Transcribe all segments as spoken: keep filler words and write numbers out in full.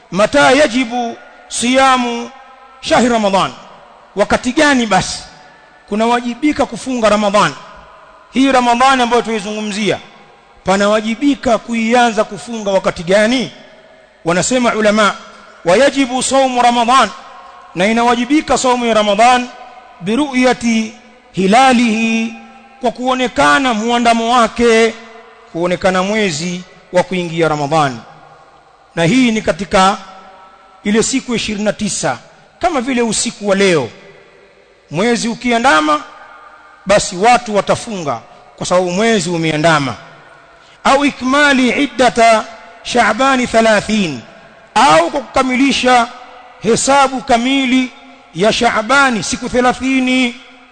mata yajibu siyamu shahri Ramadhan, wakati gani basi kunawajibika kufunga Ramadhan? Hii Ramadhani ambayo tuizungumzia panawajibika kuianza kufunga wakati gani? Wanasema ulama, wayajibu saumu Ramadhan, na inawajibika saumu ya Ramadhan biru'yati hilalihi, kwa kuonekana muandamo wake, kuonekana mwezi wa kuingia Ramadhan. Na hii ni katika ile siku ishirini na tisa, kama vile usiku wa leo. Mwezi ukiandama basi watu watafunga kwa sababu mwezi umeandama. Au ikmali iddata Shaabani thalathini, au kukamilisha hesabu kamili ya Shaabani siku thelathini.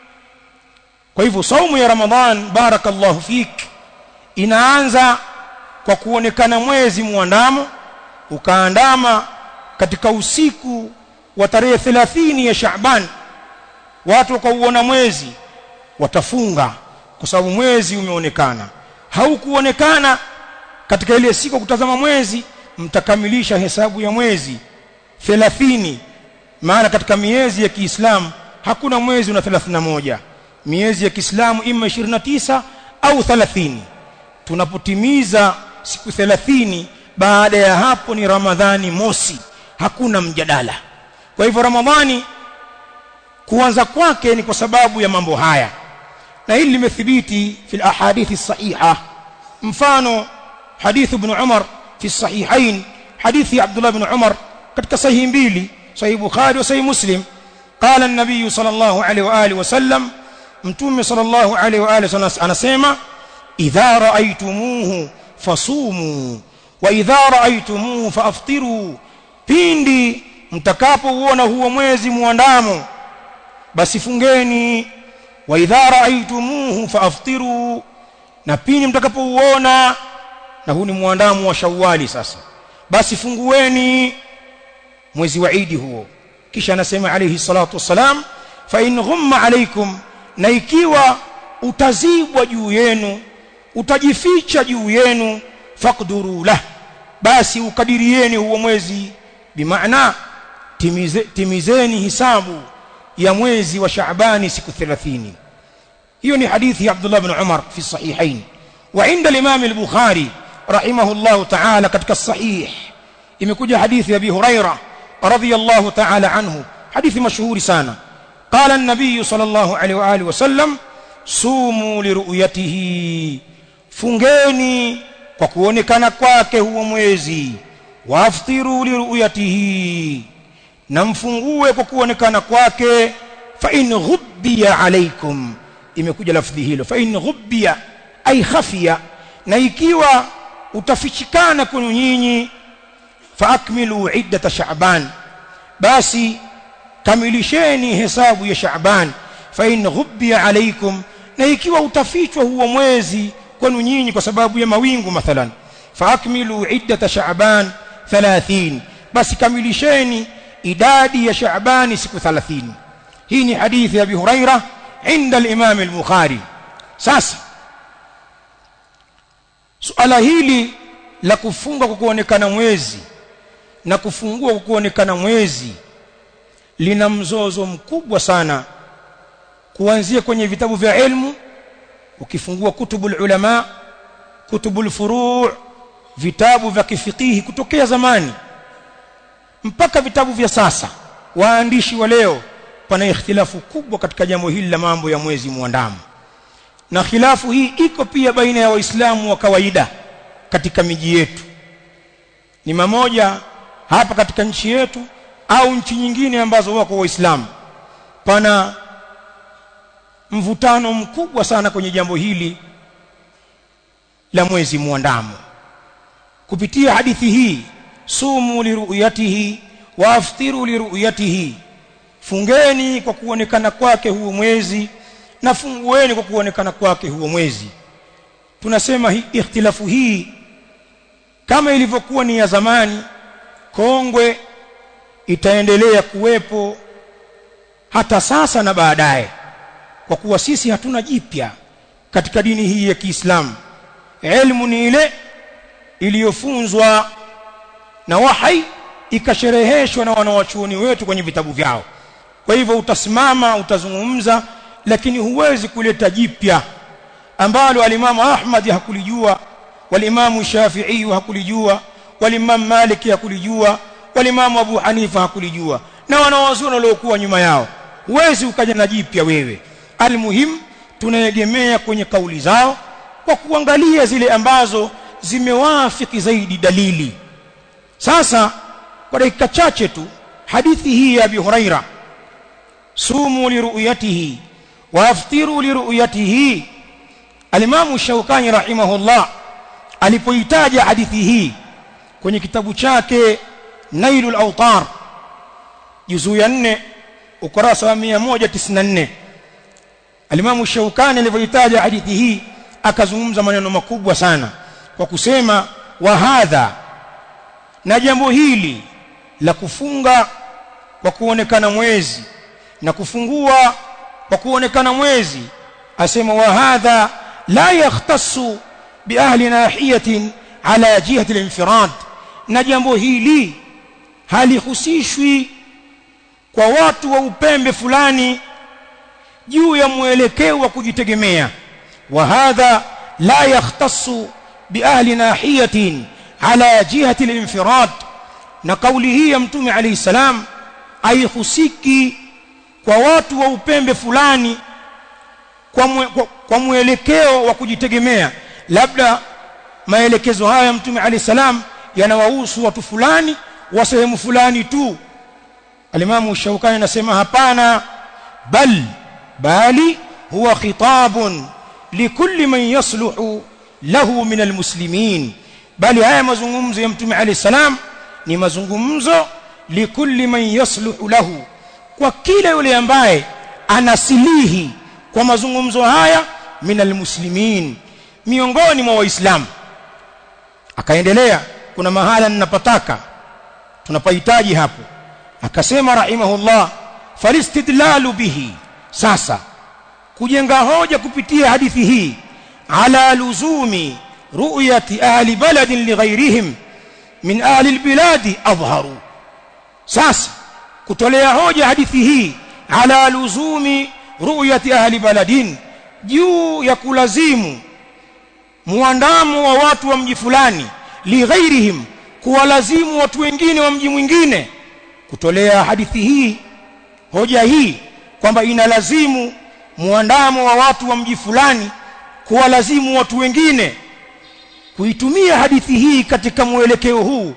Kwa hivyo saumu ya Ramadhan, barakallahu fik, inaanza kwa kuonekana mwezi muandamo, ukaandama katika usiku wa tarehe thelathini ya Shaaban. Watu wakauona mwezi watafunga kwa sababu mwezi umeonekana. Haukuonekana katika ile siku kutazama mwezi, mtakamilisha hesabu ya mwezi thelathini. Maana katika miezi ya Kiislamu hakuna mwezi una thelathini na moja. Miezi ya Kiislamu ima ishirini na tisa au thelathini. Tunapotimiza siku thelathini, baada ya hapo ni Ramadhani mosi, hakuna mjadala. Kwa hivyo Ramadhani kuanza kwake ni kwa sababu ya mambo haya, na hili limethibiti fi al-ahadithi sahiha. Mfano hadith ibn Umar fi sahihain, hadithi Abdullah ibn Umar katika sahihi mbili, sahih Bukhari wa sahih Muslim. Qala an-nabiy sallallahu alayhi wa alihi wasallam, mtume sallallahu alayhi wa alihi wasallam anasema, idha ra'aytumuhu fasumu wa idha ra'aytumuhu faaftiru, pindi mtakapouona huo mwezi muandamo basi fungeni. Wa idha ra'aytumuhu faaftiru, na pindi mtakapouona, na huu ni muandamo wa Shawwali sasa, basi fungueni mwezi wa Eid huo. Kisha anasema alayhi salatu wassalam, fa in ghumma alaykum, na ikiwa utazibwa juu yenu, utajificha juu yenu, faqduru lah, basi ukadirieni huo mwezi. Bimaana timize, timizeni hisabu ya mwezi wa Shaabani siku thelathini. hiyo ni hadithi ya Abdullah ibn Umar fi sahihain. Wa inda al-Imam al-Bukhari rahimahullah ta'ala katika sahih imekuja hadithi ya Abi Huraira radhiyallahu ta'ala anhu, hadithi mashuhuri sana. Qala an-nabiy sallallahu alayhi wa alihi wasallam, sumu li ru'yatihi, fungeni kwa kuonekana kwake huo mwezi, waftiru li ru'yatihi, na mfungue kwa kuonekana kwake. Fa in ghubbiya alaykum, imekuja lafdhi hilo, fa in ghubbiya ay khafiya, na ikiwa utafichikana kwenu nyinyi, fa akmilu iddata Sha'ban, basi kamilisheni hesabu ya Sha'ban. Fa in ghubbiya alaykum, na ikiwa utafichwa huo mwezi kwenu nyinyi kwa sababu ya mawingu mathalan, fa akmilu iddata Sha'ban thelathini, basi kamilisheni idadi ya Sha'ban siku thelathini. Hii ni hadithi ya Abi Huraira inda al-Imam al-Bukhari. Sasa suala hili la kufunga kwa kuonekana mwezi na kufungua kwa kuonekana mwezi lina mzozo mkubwa sana, kuanzia kwenye vitabu vya ilmu. Ukifungua kutubul ulama, kutubul furu', vitabu vya kifikihi kutokea zamani mpaka vitabu vya sasa, waandishi wa leo, pana ikhtilafu kubwa katika jambo hili la mambo ya mwezi muandamo. Na khilafu hii iko pia baina ya Waislamu wa kawaida katika miji yetu. Ni mamoja hapa katika nchi yetu au nchi nyingine ambazo wako Waislamu, pana mvutano mkubwa sana kwenye jambo hili la mwezi muandamo. Kupitia hadithi hii, sumu li ru'yatihi wa aftiru li ru'yatihi, fungeni kwa kuonekana kwake huo mwezi na fungueni kwa kuonekana kwake huo mwezi. Tunasema hii ikhtilafu hii kama ilivyokuwa ni ya zamani kongwe, itaendelea kuwepo hata sasa na baadaye, kwa kuwa sisi hatuna jipya katika dini hii ya Kiislamu. Elimu ni ile iliyofunzwa na wahi ikashereheshwa na wanawachuoni wetu kwenye vitabu vyao. Kwa hivyo utasimama utazungumza, lakini huwezi kuleta jipya ambalo alimamu Ahmad hakulijua, walimamu Shafi'i hakulijua, walimamu Malik hakulijua, walimamu Abu Hanifa hakulijua, na wanawazuoni waliokuwa nyuma yao. Huwezi ukaja na jipya wewe. Almuhim tunaegemea kwenye kauli zao kwa kuangalia zile ambazo zimewafiki zaidi dalili. Sasa kwa dakika chache tu, hadithi hii ya Abi Huraira, sumu li ru'yatihi wa aftiru li ru'yatihi, alimamu Shawkani rahimahullah alipoitaja hadithi hii kwenye kitabu chake Nailul Awtar juzu ya nne ukurasa wa mia moja tisini na nne, alimamu Shawkani alipoitaja hadithi hii akazungumza maneno makubwa sana kwa kusema, wa hadha, na jambo hili la kufunga kwa kuonekana mwezi na kufungua kwa kuonekana mwezi, asema wa hadha la yakhtassu bi ahli nahiyatin ala jihati al-infirad, na jambo hili halihusishwi kwa watu wa upembe fulani juu ya mwelekeo wa kujitegemea. Wa hadha la yakhtassu bi ahli nahiyatin ala jihati al-infirad, na kauli hii ya Mtume alayhi salam haihusiki kwa watu wa upembe fulani kwa, mwe, kwa, kwa mwelekeo wa kujitegemea. Labda maelekezo haya Mtume alayhi salam yanawahusu watu fulani wa sehemu fulani tu. Alimamu Shawkani anasema hapana, bal bali huwa khitabun likulli man yasluhu lahu min almuslimin, bali haya mazungumzo ya Mtume alayhi salam ni mazungumzo likulli man yasluhu lahu, kwa kila yule ambaye anasilihi kwa mazungumzo haya, min almuslimin, miongoni mwa waislamu. Akaendelea, kuna mahala ninapataka tunapahitaji hapo, akasema rahimahullah, falistidlalu bihi, sasa kujenga hoja kupitia hadithi hii, ala luzumi ru'yati ahli baladin lighairihim min ahli albiladi adhharu. Sasa kutolea hoja hadithi hii ala luzumi ru'yati ahli baladin, juu ya kulazimu muandamo wa watu wa mji fulani, lighairihim, kuwalazimu watu wengine wa mji mwingine. Kutolea hadithi hii hoja hii kwamba inalazimu muandamo wa watu wa mji fulani kuwalazimu watu wengine, kuitumia hadithi hii katika mwelekeo huu,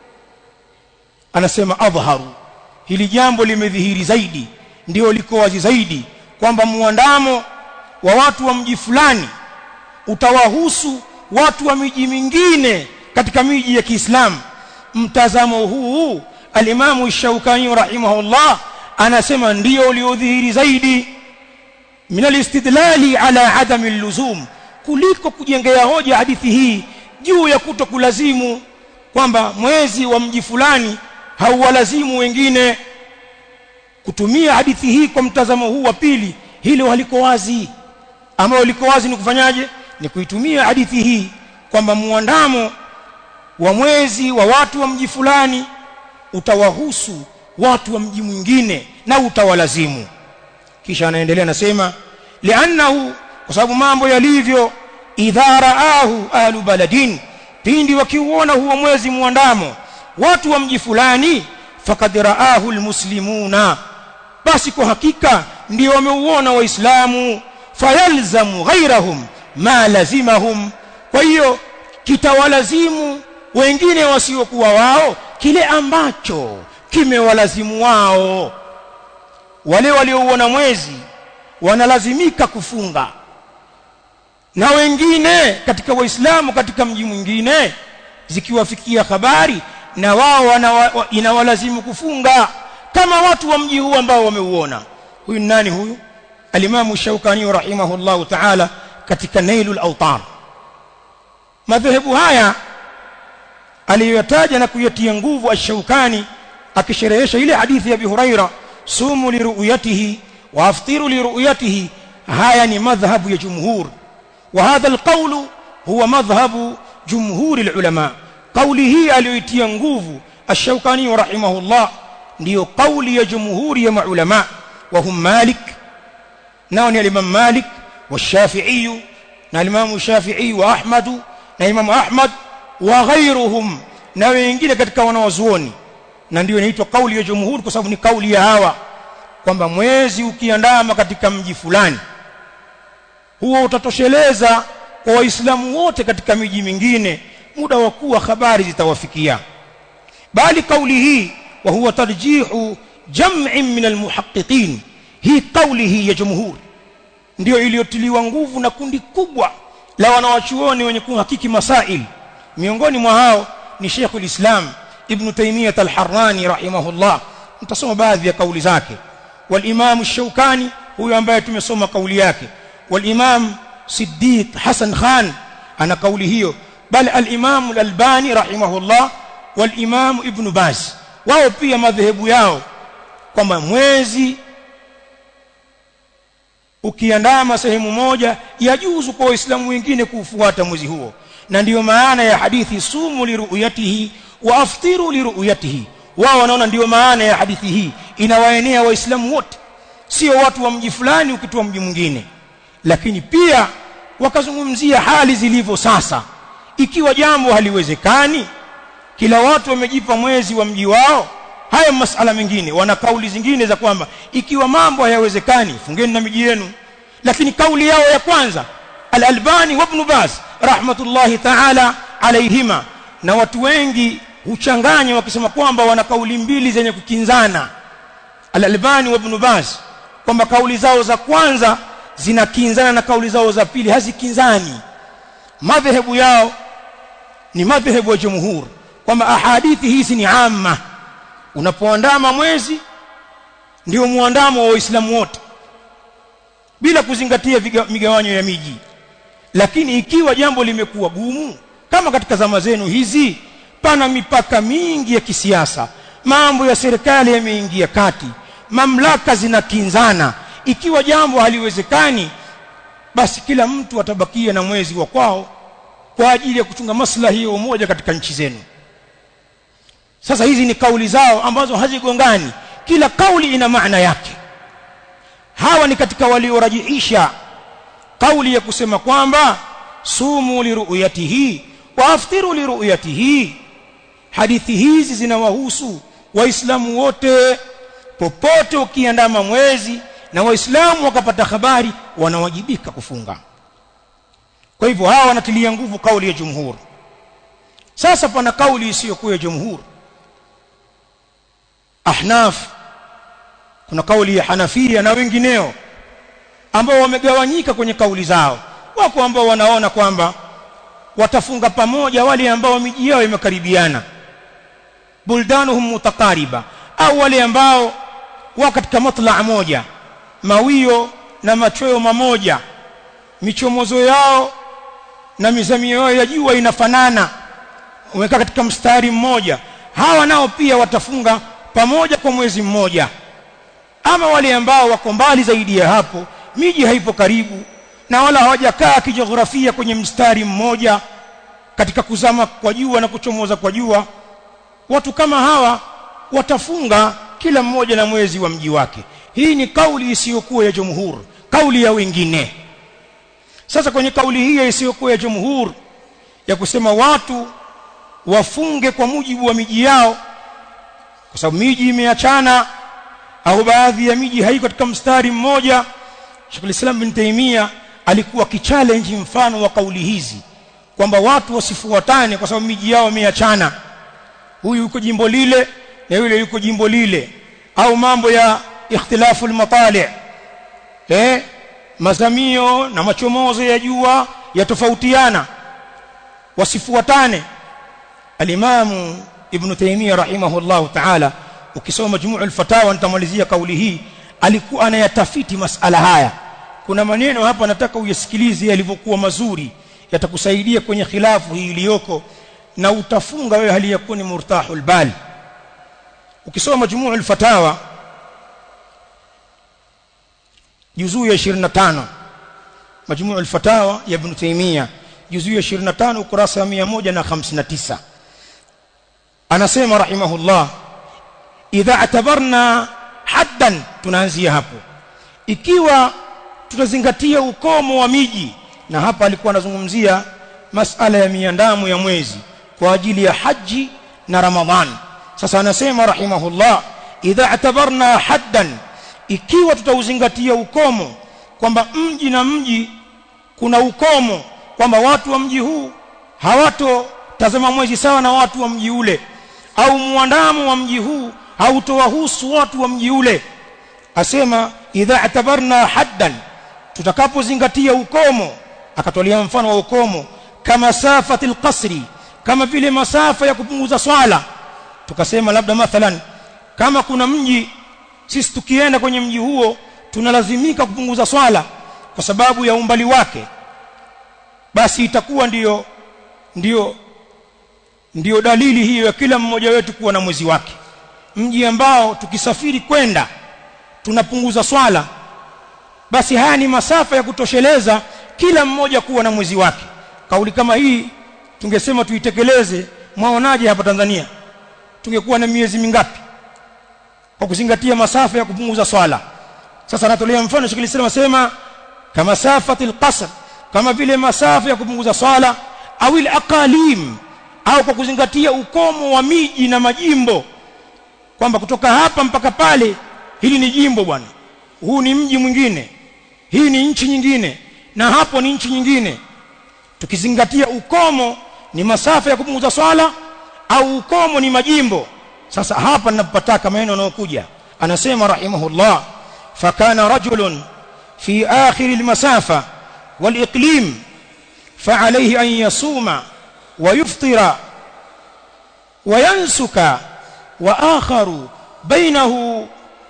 anasema adhharu, hili jambo limedhihiri zaidi, ndio liko wazi zaidi kwamba muandamo wa watu wa mji fulani utawahusu watu wa miji mingine katika miji ya Kiislamu. Mtazamo huu alimamu Shawkani rahimahullah anasema ndio uliodhihiri zaidi min alistidlali ala adami alluzum, kuliko kujengea hoja hadithi hii juu ya kutokulazimu kwamba mwezi wa mji fulani hauwalazimu wengine. Kutumia hadithi hii kwa mtazamo huu wa pili, hilo haliko wazi. Ambao liko wazi ni kufanyaje? Ni kuitumia hadithi hii kwamba muandamo wa mwezi wa watu wa mji fulani utawahusu watu wa mji mwingine na utawalazimu. Kisha anaendelea nasema, li'annahu, kwa sababu mambo yalivyo, idha raahu ahlu baladin, pindi wakiuona huo mwezi muandamo watu wa mji fulani, faqad raahu almuslimuna, basi kwa hakika ndio wameuona waislamu, fayalzamu ghairahum ma lazimahum, kwa hiyo kitawalazimu wengine wasiokuwa wao kile ambacho kimewalazimu wao. Wale waliouona mwezi wanalazimika kufunga, na wengine katika waislamu katika mji mwingine zikiwafikia habari na wao inawalazimu kufunga kama watu wa mji huu ambao wameuona. Huyu nani huyu? Alimamu Shawkani rahimahullahu ta'ala katika Nailul Awtar. Madhehebu haya aliyotaja na kuyatia nguvu ash-Shawkani akisherehesha ile hadithi ya Abi Huraira, sumu li ru'yatihi wa aftiru li ru'yatihi, haya ni madhhabu ya jumhur, wa hadha al-qawlu huwa madhhabu jumhur al-ulama. Kauli hii aliyoitia nguvu Ash-Shawkani rahimahullah ndio kauli ya jumhuri ya maulama wa hum Malik nao ni al-Imam Malik wa Shafi'i na al-Imam Shafi'i wa Ahmad na Imam Ahmad wa ghayruhum na wengine katika wanawazuoni, na ndio inaitwa kauli ya jumhuri kwa sababu ni kauli ya hawa kwamba mwezi ukiandama katika mji fulani huo utatosheleza kwa waislamu wote katika miji mingine muda wa kuwa habari zitawafikia. Bali kauli hii wa huwa tarjihu jam'in min almuhaqqiqin, hii kauli hii ya jumhur ndio iliyotiliwa nguvu na kundi kubwa la wanawachuoni wenye kuhakiki masail. Miongoni mwa hao ni Sheikh al-Islam Ibn Taymiyyah al-Harrani rahimahullah, mtasoma baadhi ya kauli zake, wal Imam ash-Shawkani huyo ambaye tumesoma kauli yake, wal Imam Siddiq Hasan Khan ana kauli hiyo, bal al-Imam al-Albani rahimahullah wal Imam Ibn Baz wao pia madhehebu yao kwamba mwezi ukiandama sehemu moja yajuzu kwa waislamu wengine kufuata mwezi huo, na ndiyo maana ya hadithi sumu li ru'yatihi wa aftiru li ru'yatihi. Wao wanaona ndiyo maana ya hadithi hii inawaenea waislamu wote, sio watu wa mji fulani ukitoa mji mwingine. Lakini pia wakazungumzia hali zilivyo sasa, ikiwa jambo haliwezekani kila watu wamejipa mwezi wa mji wao, haya masala mengine. Wana kauli zingine za kwamba ikiwa mambo hayawezekani fungeni na miji yenu, lakini kauli yao ya kwanza al-Albani wa Ibn Baz rahmatullahi ta'ala alayhima, na watu wengi huchanganya wakisema kwamba wana kauli mbili zenye kukinzana, al-Albani wa Ibn Baz, kwamba kauli zao za kwanza zinakinzana na kauli zao za pili hazikinzani. Madhehebu yao ni madhehebu ya jumhur kwamba ahadithi hizi ni amma, unapoandama mwezi ndio muandamo wa waislamu wote bila kuzingatia migawanyo ya miji. Lakini ikiwa jambo limekuwa gumu kama katika zama zenu hizi, pana mipaka mingi ya kisiasa, mambo ya serikali yameingia kati, mamlaka zinakinzana, ikiwa jambo haliwezekani basi kila mtu atabakia na mwezi wa kwao kwa ajili ya kuchunga maslahi ya umoja katika nchi zenu. Sasa hizi ni kauli zao ambazo hazigongani, kila kauli ina maana yake. Hawa ni katika waliorajihisha kauli ya kusema kwamba sumu li ru'yatihi wa aftiru li ru'yatihi. Hadithi hizi zinawahusu waislamu wote, popote ukiandama mwezi na waislamu wakapata habari wanawajibika kufunga. Kwa hivyo hawa wanatilia nguvu kauli ya jumhur. Sasa pana kauli isiyokuwa ya jumhur, Ahnaf, kuna kauli ya Hanafia na wengineo ambao wamegawanyika kwenye kauli zao. Wako ambao wanaona kwamba watafunga pamoja wale ambao miji yao imekaribiana, buldanuhum mutaqariba, au wale ambao wako katika matla' moja, mawio na machweo mamoja, michomozo yao na mizamio yao ya jua inafanana, wameka katika mstari mmoja. Hawa nao pia watafunga pamoja kwa mwezi mmoja. Ama wale ambao wako mbali zaidi ya hapo, miji haipo karibu na wala hawajakaa kijiografia kwenye mstari mmoja katika kuzama kwa jua na kuchomoza kwa jua, watu kama hawa watafunga kila mmoja na mwezi wa mji wake. Hii ni kauli isiyokuwa ya jumhur, kauli ya wengine. Sasa kwenye kauli hii isiyokuwa ya jumhur ya kusema watu wafunge kwa mujibu wa miji yao, kwa sababu miji imeachana au baadhi ya miji haiko katika mstari mmoja, Sheikh al-Islam Ibn Taymiyyah alikuwa kichallenge mfano wa kauli hizi kwamba watu wasifuatane kwa sababu miji yao imeachana, huyu yuko jimbo lile na yule yuko jimbo lile, au mambo ya ikhtilafu al-matali', eh mazamio na machomozo ya jua yatofautiana, wasifuatane. Al-Imam Ibn Taymiyyah rahimahullahu ta'ala, ukisoma Majmu' al-Fatawa, nitamalizia kauli hii, alikuwa anayatafiti masala haya. Kuna maneno hapa nataka uyasikilize yalivyokuwa mazuri, yatakusaidia kwenye khilafu hii iliyoko, na utafunga wewe hali yako ni murtahul bal. Ukisoma Majmu' al-Fatawa juzuu ya ishirini na tano, Majmu' al-Fatawa ya Ibn Taymiyyah juzuu ya ishirini na tano ukurasa wa mia moja hamsini na tisa, anasema rahimahullah idha atabarna haddan, tunaanzia hapo ikiwa tutazingatia ukomo wa miji. Na hapa alikuwa anazungumzia masala ya miandamo ya mwezi kwa ajili ya haji na Ramadhani. Sasa anasema rahimahullah idha atabarna haddan, ikiwa tutauzingatia ukomo kwamba mji na mji kuna ukomo, kwamba watu wa mji huu hawato tazama mwezi sawa na watu wa mji ule, au muandamo wa mji huu hautowahusu watu wa mji ule. Asema idha atabarna haddan, tutakapozingatia ukomo. Akatolea mfano wa ukomo kama safatil qasri, kama vile masafa ya kupunguza swala. Tukasema labda mathalan kama kuna mji sisi tukienda kwenye mji huo tunalazimika kupunguza swala kwa sababu ya umbali wake, basi itakuwa ndiyo ndiyo ndiyo dalili hiyo ya kila mmoja wetu kuwa na mwezi wake. Mji ambao tukisafiri kwenda tunapunguza swala, basi haya ni masafa ya kutosheleza kila mmoja kuwa na mwezi wake. Kauli kama hii tungesema tuitekeleze, mwaonaje hapa Tanzania tungekuwa na miezi mingapi kwa kuzingatia masafa ya kupunguza swala? Sasa natolea mfano Sheikh Islam asema kama safatil qasr, kama vile masafa ya kupunguza swala, au il aqalim, au kwa kuzingatia ukomo wa miji na majimbo, kwamba kutoka hapa mpaka pale hili ni jimbo bwana, huu ni mji mwingine, hii ni nchi nyingine, na hapo ni nchi nyingine. Tukizingatia ukomo ni masafa ya kupunguza swala au ukomo ni majimbo. Sasa hapa ninapataka maneno yanayokuja, anasema rahimahullah fakana rajulun fi akhir almasafa waliqlim فعليه أن يصوم ويفطر وينسك، وآخر بينه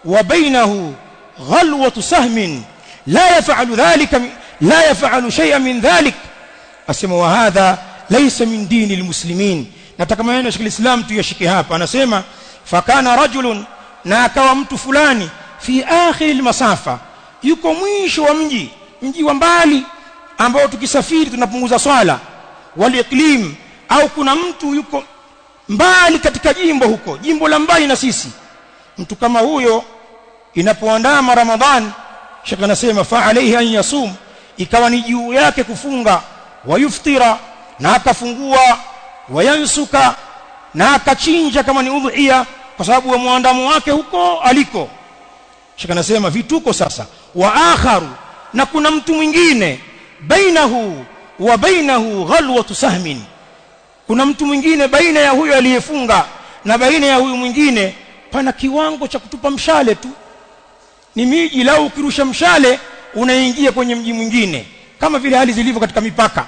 وبينه غلوة سهم لا يفعل ذلك لا يفعل شيئا من ذلك. أسمى وهذا ليس من دين المسلمين. nataka maneno ya Sheikh Islam tuyashike hapa. Anasema fakana rajulun, na akawa mtu fulani, fi akhir almasafa, yuko mwisho wa mji, mji wa mbali ambao tukisafiri tunapunguza swala, waliqlim, au kuna mtu yuko mbali katika jimbo huko, jimbo la mbali na sisi. Mtu kama huyo inapoandama Ramadhan, Sheikh anasema fa alayhi an yasum, ikawa ni juu yake kufunga, wayuftira, na akafungua, wayansuka, na akachinja kama ni udhiya, kwa sababu wa muandamo wake huko aliko. Sheikh anasema vituko sasa, wa akharu, na kuna mtu mwingine, bainahu wa bainahu ghalwatu sahmin, kuna mtu mwingine baina ya huyo aliyefunga na baina ya huyu mwingine pana kiwango cha kutupa mshale tu. Ni miji, lau ukirusha mshale unaingia kwenye mji mwingine, kama vile hali zilivyo katika mipaka.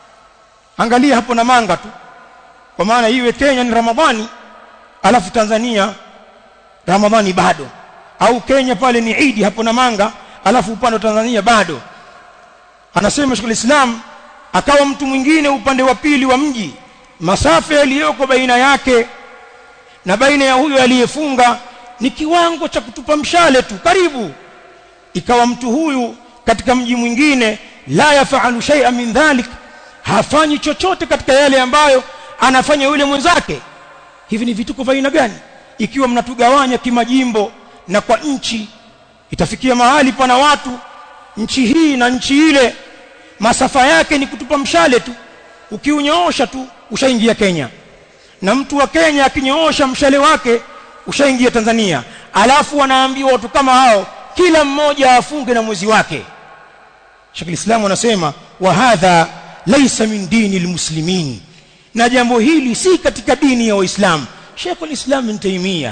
Angalia hapo na Manga tu, kwa maana iwe Kenya ni Ramadhani alafu Tanzania Ramadhani bado, au Kenya pale ni Eid hapo na Manga alafu upande wa Tanzania bado. Anasema Sheikh Islam akawa mtu mwingine upande wa pili wa mji, masafa yaliyoko baina yake na baina ya huyo aliyefunga ni kiwango cha kutupa mshale tu karibu. Ikawa mtu huyu katika mji mwingine la yafalu shay'an min dhalik, hafanyi chochote katika yale ambayo anafanya yule mwenzake. Hivi ni vituko vya aina gani? Ikiwa mnatugawanya kimajimbo na kwa nchi, itafikia mahali pana watu nchi hii na nchi ile masafa yake ni kutupa mshale tu, ukiunyoosha tu ushaingia Kenya, na mtu wa Kenya akinyoosha mshale wake ushaingia Tanzania. Alafu wanaambiwa watu kama hao kila mmoja afunge na mwezi wake. Sheikh Islam anasema wa hadha laysa min dini almuslimin, na jambo hili si katika dini ya Waislamu. Sheikh al-Islam Ibn Taymiyyah,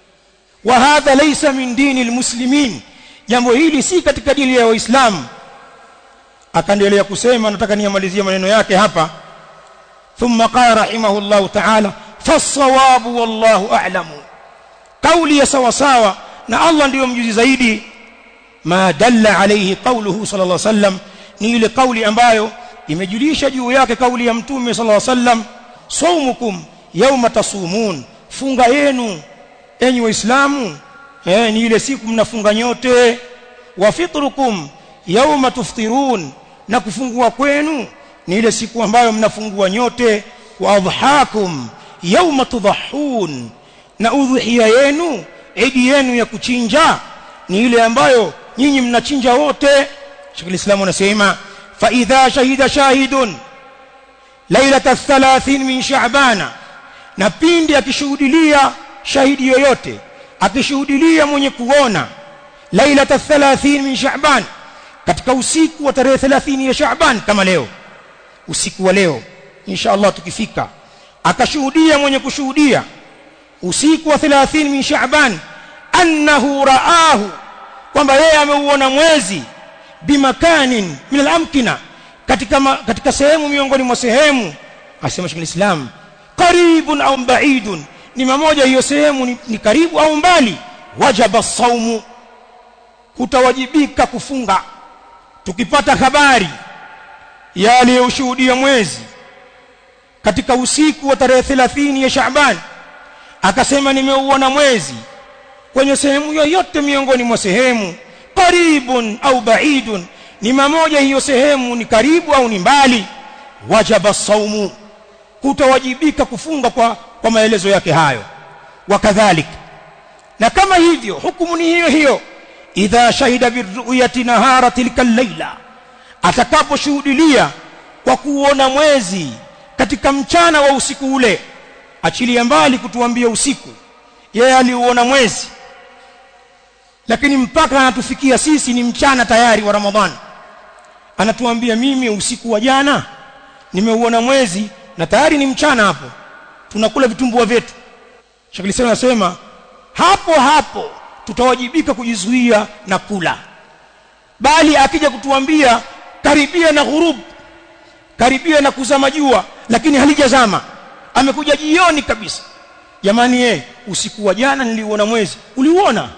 wa hadha laysa min dini almuslimin, jambo hili si katika dini ya Waislamu. Akaendelea kusema, nataka niamalizie maneno yake hapa. Thumma qala rahimahullah ta'ala fasawabu wallahu a'lamu, kauli ya sawa sawa na Allah ndiyo mjuzi zaidi. Ma dalla alayhi qawluhu sallallahu alayhi wasallam, ni ile kauli ambayo imejulisha juu yake kauli ya Mtume sallallahu alayhi wasallam, saumukum yawma tasumun, funga yenu enyi Waislamu eh ni ile siku mnafunga nyote. Wa fitrukum yawma tuftirun, na kufungua kwenu ni ile siku ambayo mnafungua nyote. Wa adhahakum yauma tudhahun, na udhuhiya yenu, idi yenu ya kuchinja ni ile ambayo nyinyi mnachinja wote. Sheikh al-Islam anasema fa idha shahida shahidun lailata thalathin min sha'bana, na pindi akishuhudilia shahidi yoyote, akishuhudilia mwenye kuona lailata thalathin min sha'ban, katika usiku wa tarehe thelathini ya Shaaban, kama leo usiku wa leo insha Allah tukifika, akashuhudia mwenye kushuhudia usiku wa thelathini min Shaaban, annahu raahu, kwamba yeye ameuona mwezi, bimakanin min al-amkina, katika ma, katika sehemu miongoni mwa sehemu, asema Sheikh al-Islam, qaribun au ba'idun, ni mmoja hiyo sehemu ni, ni karibu au mbali, wajaba saumu, kutawajibika kufunga. Tukipata habari ya aliyoshuhudia mwezi katika usiku wa tarehe thelathini ya Shaaban, akasema nimeuona mwezi kwenye sehemu yoyote miongoni mwa sehemu, qaribun au ba'idun, ni mmoja hiyo sehemu ni karibu au ni mbali, wajaba saumu, kutawajibika kufunga kwa kwa maelezo yake hayo. Wakadhalik, na kama hivyo hukumu ni hiyo hiyo, idha shahida birru'yati nahara tilka al-laila, atakaposhuhudia kwa kuona mwezi katika mchana wa usiku ule. Achilia mbali kutuambia usiku, yeye aliuona mwezi, lakini mpaka anatufikia sisi ni mchana tayari wa Ramadhani, anatuambia mimi usiku wa jana nimeuona mwezi, na tayari ni mchana, hapo tunakula vitumbua vyetu. Sheikh al-Islam anasema hapo hapo tutawajibika kujizuia na kula, bali akija kutuambia karibia na ghurub, karibia na kuzama jua, lakini halijazama, amekuja jioni kabisa, jamani yeye usiku wa jana niliuona mwezi, uliuona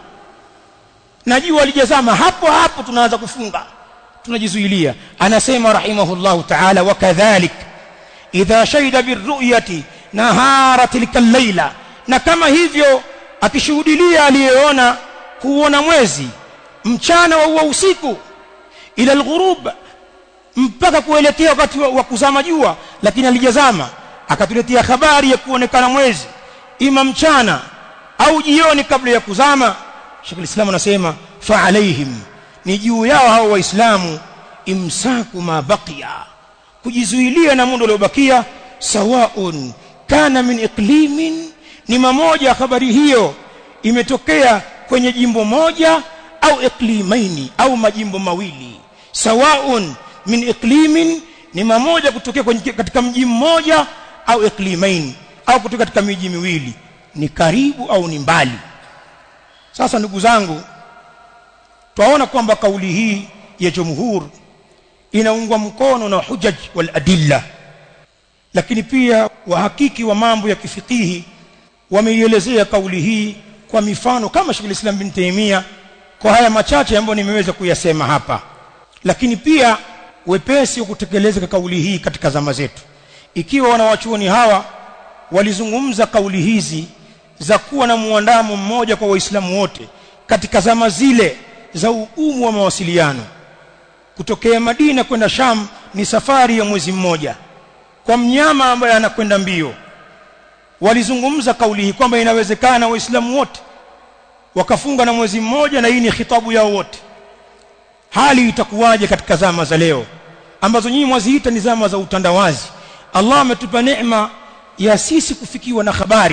na jua halijazama, hapo hapo tunaanza kufunga, tunajizuilia. Anasema rahimahullahu ta'ala, wakadhalik idha shahida birru'yati nahara tilka al-laila, na kama hivyo akishuhudia aliyeona kuona mwezi mchana wa usiku, ila al-ghurub, mpaka kuelekea wakati wa kuzama jua, lakini alijazama, akatuletea habari ya kuonekana mwezi ima mchana au jioni kabla ya kuzama. Sheikh al-Islam anasema fa alaihim, ni juu yao hao waislamu, imsaku ma baqiya, kujizuilia na muda uliobakia, sawaun kana min iqlimin, ni mmoja habari hiyo imetokea kwenye jimbo moja, au iqlimaini, au majimbo mawili. Sawaun min iqlimin, ni mmoja kutokea kwenye katika mji mmoja, au iqlimaini, au kutoka katika miji miwili, ni karibu au ni mbali. Sasa ndugu zangu, tunaona kwamba kauli hii ya jumhur inaungwa mkono na hujaj wal adilla, lakini pia wahakiki wa mambo ya kifikihi wameielezea kauli hii kwa mifano, kama Sheikh al-Islam bin Taymiyyah, kwa haya machache ambayo nimeweza kuyasema hapa. Lakini pia wepesi wa kutekeleza kauli hii katika zama zetu, ikiwa wanawachuoni hawa walizungumza kauli hizi za kuwa na muandamo mmoja kwa waislamu wote katika zama zile za ugumu wa mawasiliano. Kutokea Madina kwenda Sham ni safari ya mwezi mmoja kwa mnyama ambaye anakwenda mbio. Walizungumza kauli hii kwamba inawezekana waislamu wote wakafunga na mwezi mmoja, na hii ni khitabu yao wote. Hali itakuwaje katika zama za leo ambazo nyinyi mwaziita ni zama za utandawazi? Allah ametupa neema ya sisi kufikiwa na habari,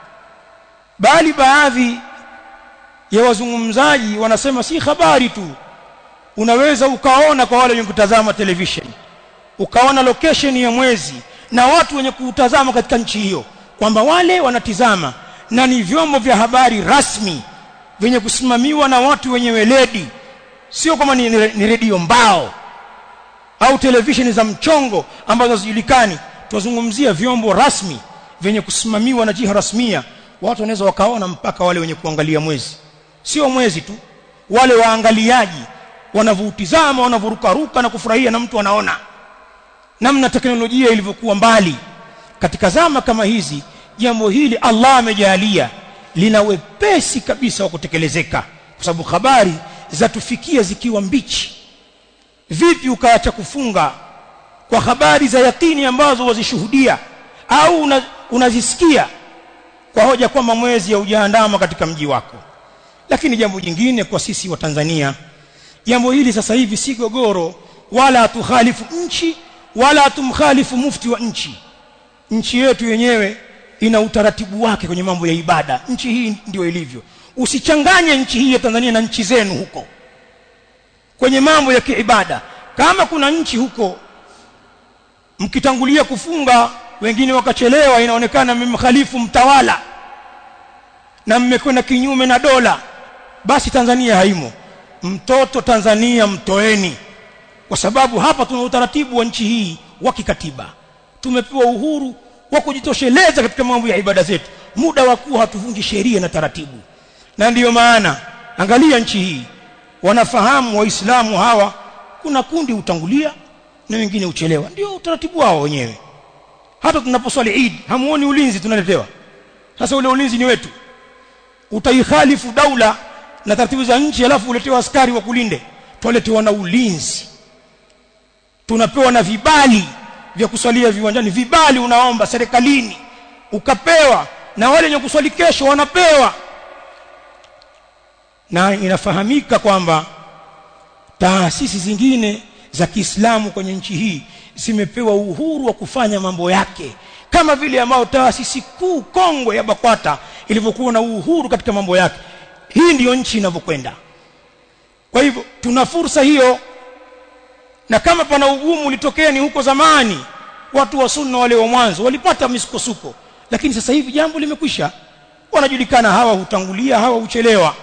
bali baadhi ya wazungumzaji wanasema si habari tu, unaweza ukaona kwa wale wenye kutazama television, ukaona location ya mwezi na watu wenye kutazama katika nchi hiyo, kwamba wale wanatizama na ni vyombo vya habari rasmi vyenye kusimamiwa na watu wenye weledi, sio kama ni, ni redio mbao au television za mchongo ambazo hazijulikani. Tuzungumzia vyombo rasmi vyenye kusimamiwa na jiha rasmia. Watu wanaweza wakaona mpaka wale wenye kuangalia mwezi, sio mwezi tu, wale waangaliaji wanavutizama, wanavurukaruka na kufurahia, na mtu anaona namna teknolojia ilivyokuwa mbali. Katika zama kama hizi, jambo hili Allah amejalia lina wepesi kabisa wa kutekelezeka, kwa sababu habari zatufikia zikiwa mbichi. Vipi ukaacha kufunga kwa habari za yakini ambazo wazishuhudia, au unazisikia kwa hoja kwamba mwezi haujaandama katika mji wako. Lakini jambo jingine kwa sisi wa Tanzania, jambo hili sasa hivi si gogoro, wala tukhalifu nchi wala tumkhalifu mufti wa nchi. Nchi yetu yenyewe ina utaratibu wake kwenye mambo ya ibada. Nchi hii ndio ilivyo. Usichanganye nchi hii ya Tanzania na nchi zenu huko kwenye mambo ya kiibada. Kama kuna nchi huko mkitangulia kufunga wengine wakachelewa, inaonekana mmemkhalifu mtawala na mmekwenda kinyume na dola, basi Tanzania haimo. Mtoto Tanzania mtoeni, kwa sababu hapa tuna utaratibu wa nchi hii wa kikatiba. Tumepewa uhuru wa kujitosheleza katika mambo ya ibada zetu, muda wa kuwa hatuvunji sheria na taratibu. Na ndiyo maana angalia nchi hii, wanafahamu waislamu hawa kuna kundi utangulia na wengine uchelewa, ndio utaratibu wao wenyewe. Hata tunaposwali Eid hamuoni ulinzi tunaletewa. Sasa ule ulinzi ni wetu. Utaikhalifu daula na taratibu za nchi alafu uletewa askari wa kulinde. Tuletewa na ulinzi, tunapewa na vibali vya kuswalia viwanjani. Vibali unaomba serikalini ukapewa, na wale wenye kuswali kesho wanapewa. Na inafahamika kwamba taasisi zingine za Kiislamu kwenye nchi hii zimepewa uhuru wa kufanya mambo yake, kama vile ambao taasisi kuu kongwe ya BAKWATA ilivyokuwa na uhuru katika mambo yake. Hii ndiyo nchi inavyokwenda. Kwa hivyo tuna fursa hiyo, na kama pana ugumu ulitokea ni huko zamani, watu wa sunna wale wa mwanzo walipata misukosuko, lakini sasa hivi jambo limekwisha. Wanajulikana hawa hutangulia, hawa huchelewa.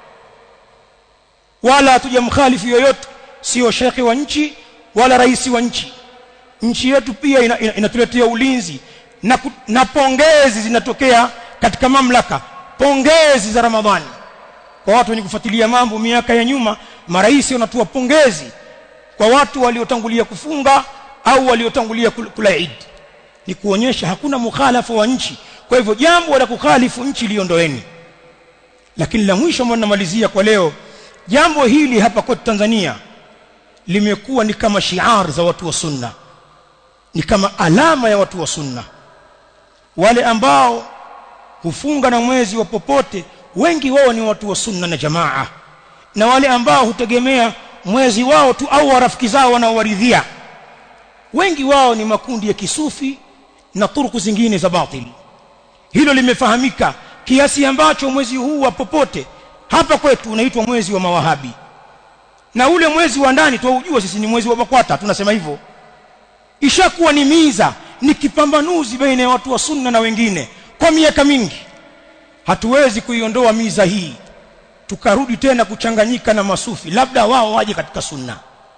Wala hatujamkhalifu yoyote, sio shekhi wa nchi wala rais wa nchi. Nchi yetu pia inatuletea ina, ina ulinzi na, na pongezi zinatokea katika mamlaka, pongezi za Ramadhani. Kwa watu wenye kufuatilia mambo miaka ya nyuma, marais wanatoa pongezi kwa watu waliotangulia kufunga au waliotangulia kula Eid. Ni kuonyesha hakuna mukhalafa wa nchi. Kwa hivyo jambo la kukhalifu nchi liondoeni. Lakini la mwisho ambalo namalizia kwa leo, jambo hili hapa kwa Tanzania limekuwa ni kama shiar za watu wa sunna, ni kama alama ya watu wa sunna. Wale ambao hufunga na mwezi wa popote, wengi wao ni watu wa sunna na jamaa, na wale ambao hutegemea mwezi wao tu au warafiki zao wanaowaridhia, wengi wao ni makundi ya kisufi na turuku zingine za batili. Hilo limefahamika kiasi ambacho mwezi huu wa popote hapa kwetu unaitwa mwezi wa mawahabi, na ule mwezi wa ndani tuujua sisi ni mwezi wa BAKWATA, tunasema hivyo. Ishakuwa ni miza, ni kipambanuzi baina ya watu wa sunna na wengine kwa miaka mingi. Hatuwezi kuiondoa miza hii tukarudi tena kuchanganyika na masufi, labda wao waje katika sunna.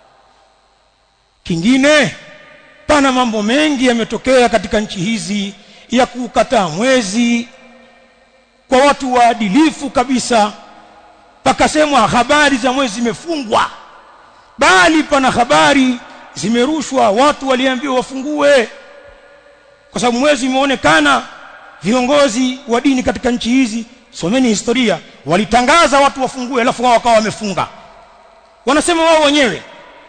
Kingine, pana mambo mengi yametokea katika nchi hizi ya kukataa mwezi kwa watu waadilifu kabisa. Pakasemwa habari za mwezi zimefungwa, bali pana habari zimerushwa watu waliambiwa wafungue, kwa sababu mwezi umeonekana. Viongozi wa dini katika nchi hizi, someni historia, walitangaza watu wafungue alafu wao wakawa wamefunga. Wanasema wao wenyewe.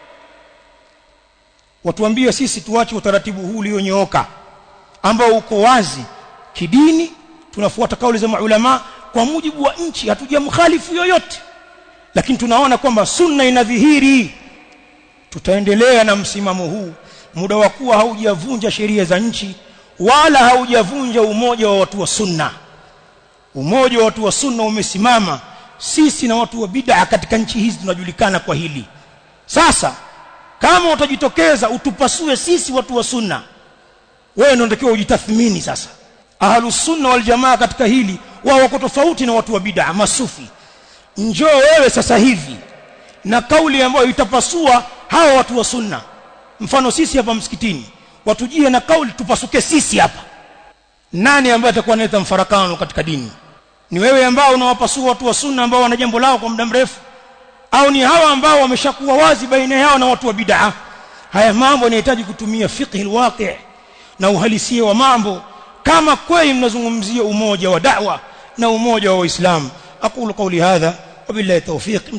Watuambie sisi tuache utaratibu huu ulionyooka ambao uko wazi kidini, tunafuata kauli za maulama kwa mujibu wa nchi, hatujamkhalifu yoyote, lakini tunaona kwamba sunna inadhihiri. Tutaendelea na msimamo huu muda wa kuwa haujavunja sheria za nchi wala haujavunja umoja wa watu wa sunna. Umoja wa watu wa sunna umesimama. Sisi na watu wa bid'a katika nchi hizi tunajulikana kwa hili. Sasa kama utajitokeza utupasue sisi watu wa sunna, wewe ndio unatakiwa ujitathmini. Sasa ahlus sunna wal jamaa katika hili wao wako tofauti na watu wa bid'a masufi. Njoo wewe sasa hivi na kauli ambayo itapasua hawa watu wa sunna. Mfano sisi hapa msikitini, watujie na kauli tupasuke sisi hapa. Nani ambaye atakuwa analeta mfarakano katika dini? Ni wewe ambao unawapasua watu wa sunna ambao wana jambo lao kwa muda mrefu, au ni hawa ambao wameshakuwa wazi baina yao na watu wa bid'a? Haya mambo yanahitaji kutumia fiqh alwaqi' na uhalisia wa mambo, kama kweli mnazungumzia umoja wa da'wa na umoja wa Uislamu. Aqulu qawli hadha wa billahi tawfiq.